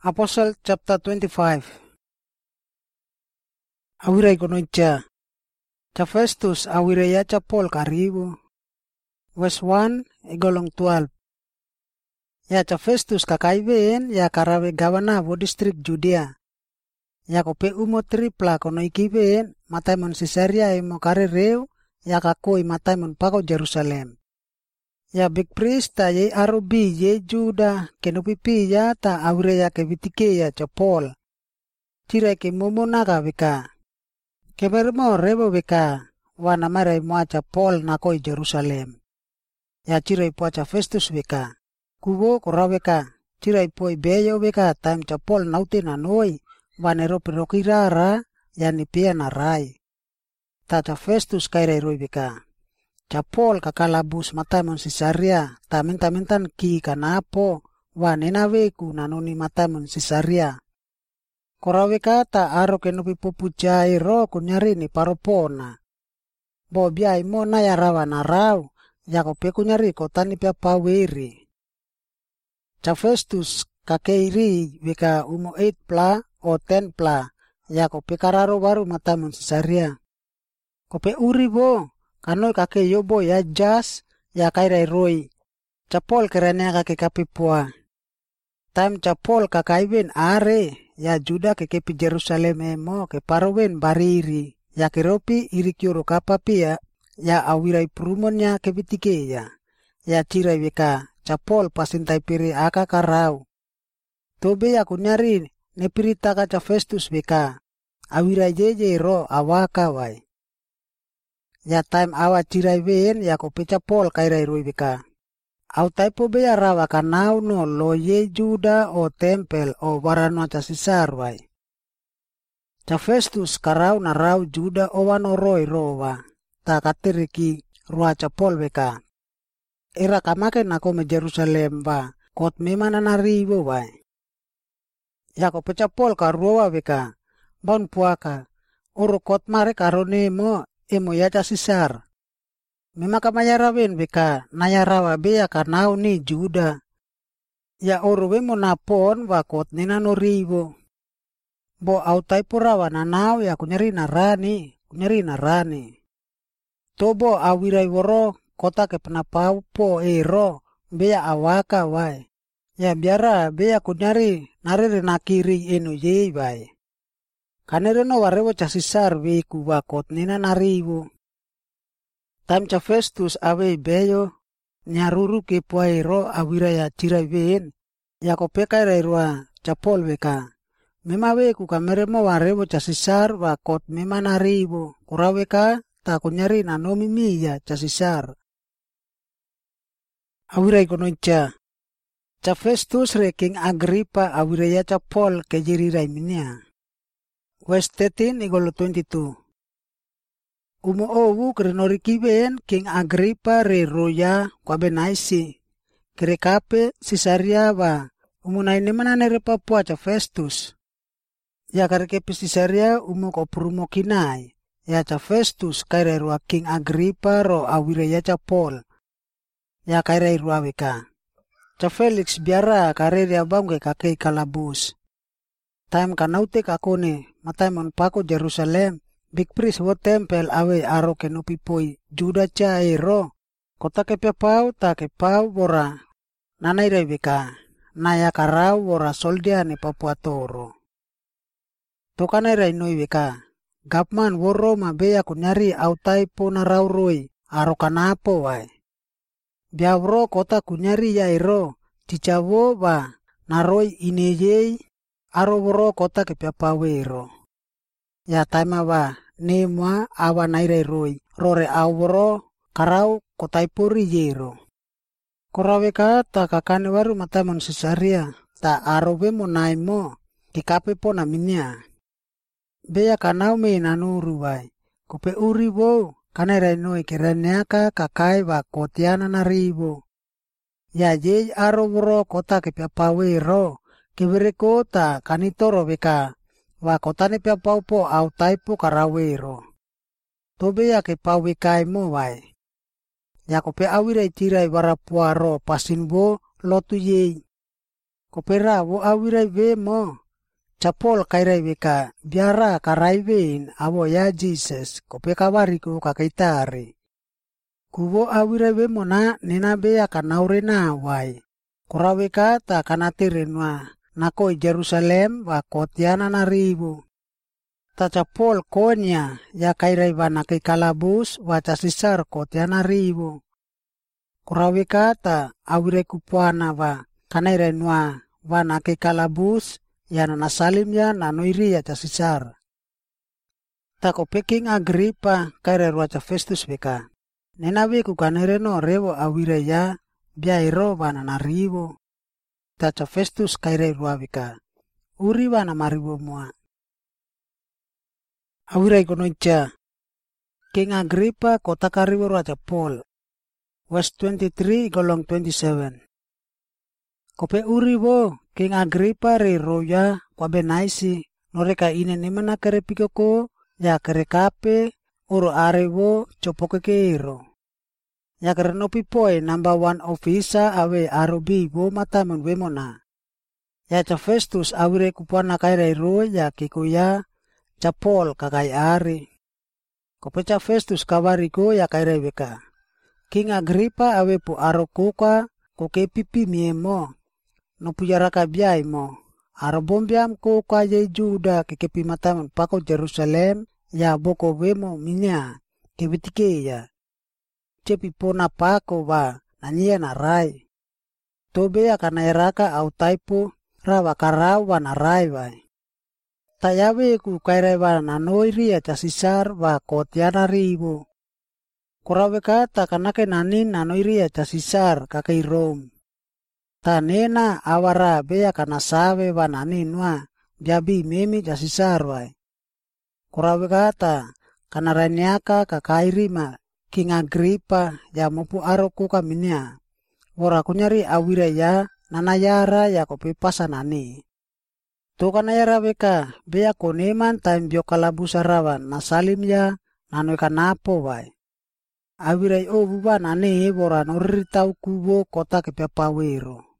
Apostle chapter 25. Awirai konocha. Cha Festus awirai cha Paul karibu. Verse 1 igolong 12. Ya cha Festus kakaiben ya karawe gavana vo district Judea. Ya kope umo tripla kono ikiben mataimon Caesarea imo karereu ya kakoi mataimon pako Jerusalem. Ya big priest ta ye arobi ye Juda kenopipi ya ta awirai ya kevitike ya cha Paul. Tira ke momo naga vika. Kebermo rebo vika wana marai moacha Paul nakoi Jerusalem. Ya tira ipoacha Festus vika. Kubo koraweka tira ipoi beyo vika time cha Paul nauti na noi wanero pirokirara yani pia na rai. Tata Festus kaira iroi vika. Cha Paul kakalabus matamon Caesarea ta minta-mintan ki kanapo wanena veku nanoni matamon Caesarea. Koraweka ta aro kenupi popujai ro kunyari ni paropona. Bo biai mo na ya rawa na raw ya kope kunyari kota ni pia paweri. Cha Festus kakeiri vika umo 8 pla o 10 pla ya kope kararo baru matamon Caesarea. Kope uri bo kanoi kake yobo ya jas ya kaira iroi. Cha Paul kerana kake kapipua. Time cha Paul kakaiben are ya Juda kekepi Jerusalem emo ke parowen bariri ya keropi irikioro kapapia ya awirai prumonnya kebitike ya tirai weka cha Paul pasintai piri aka karau. Tobe ya kunyari nepirita ka cha Festus weka awirai jeje ro awaka wai. Ya time awa tirai wen ya kopecha Paul kairai roi weka. Au taipo be ya rawa kanau no lo ye Juda o tempel o warano cha Caesar wai. Cha Festus karau na rau Juda o wano roi rowa. Ta katiriki rua cha Paul weka. Era kamake na kome Jerusalem ba kot memana na ribo wai. Ya kopecha Paul karuwa weka. Bon puaka. Oro kot mare karone mo emo ya cha Caesar. Mema kamayara wen beka nayarawa beya kanau ni Juda. Ya orowe mo napon wakot nina no ribo. Bo autai purawa na nau ya kunyari na rani. Tobo awirai woro kota ke penapau po ero beya awaka wai. Ya biara beya kunyari narere nakiri eno yei wai. Kanere no warewo chasisar weku wakot nina naribo. Tam cha Festus awe beyo nyaruru ke poairo awiraya tirai wen ya kopeka rairwa cha Paul weka. Mema weku kamere mo warewo cha Caesar wakot mema naribo kuraweka ta kunyari na nomi miya cha Caesar. Awirai konocha. Cha Festus re King Agrippa awiraya cha Paul ke jirirai minia. Verse 13 igolo 22. Umo owu krenoriki ben King Agrippa re roya kwa benaisi. Kerekape Caesarea ba umunai nemana nere papua cha Festus. Ya karekepe Caesarea umo koprumo kinai. Ya cha Festus kaira rua King Agrippa ro awiraya cha Paul. Ya kaira rua weka. Cha Felix biara kareria bangke kakei kalabus. Time kanaute kakone mataimon pako Jerusalem. Big priest wo tempel awe aro kenopipoi Juda cha ero. Kota ke pau ta ke pau bora. Nanai rebeka. Naya karau bora soldia ne Papua Toro. Tokana rainoi weka. Gapman wo Roma beya kunyari autai po na rauroi. Aro kanapo wai. Biawro kota kunyari ya ero. Ticawo ba. Naroi inejei. Aro woro kota ke pau ero. Ya taima ba. Nemwa awa naire roi. Rore aworo karau kotaipuri yero. Koraweka ta kakane waru matamon Caesarea. Ta arobe mo naimo. Kikape po na minya. Beya kanau me nanuru wai. Kope uri bo. Kanere noi kereneaka kakai wa kotiana na ribo. Ya jej aroboro kota kepiapawe ro. Kebere kota kanitoro beka. Wa kotane pia pau po au taipo karawero. Tobe ya ke pau wekai mo wai. Ya kope awirai tirai warapuaro pasinbo lotu yei. kopera wo awirai ve mo chapol kairai veka biara karai vein avo ya Jesus kope kawari ku kakaitari kuvo awirai ve mo na nena beya kanaure na wai koraweka ta kanatirenwa nakoi Jerusalem wa kotiana na ribu ta chapol konya ya kairai vana kai kalabus wa chasisar kotiana ribu koraweka ta awirai kupuana wa kanairai nwa vana kai kalabus yana nasalim ya nanoiri ya chasisar ta kope King Agripa kairai ruacha Festus veka nena veku kanere no revo awirai ya biairo vana na ribu ta cha Festus kairai ruavika uri vana maribu mua awirai konoicha King Agripa kota karibu ruacha Paul verse 23 golong 27 kope uri vo King Agripa re roya kwa benaisi noreka ine nimana kere pikoko ya kere kape uro arevo chopoke keiro ya kere nopi poe number 1 officer awe arobi vo matamun wemona ya cha Festus awire kupana kairai ro ya kikuya cha Paul kakai ari kope cha Festus kawari ko ya kairai veka King Agripa awe pu arokuka koke pipi miemo no puyaraka biai mo arobombiam ko kwa ye Juda kekepi matamun pako Jerusalem ya boko wemo minya kebitike ya cepi pona pako wa nanyia na rai tobe ya kana eraka au taipo rawa karau wa na rai wa tayawe ku kairai wa na noiri ya chasisar wa kotiana ribu kurawe kata kanake nanin na noiri ya chasisar kakai Rome tanena awara beya kana sawe wa naninwa biabi memi chasisar wa kurawe kata kana raniaka kakairima King Agripa ya mopu aroku kaminia wora kunyari awira ya nanayara ya kopi pasanani to kanayara beka beya koneman time bio kalabusarawan nasalim ya nanoi kanapo wai awira o buba nani wora noritau kubo kota kepapawero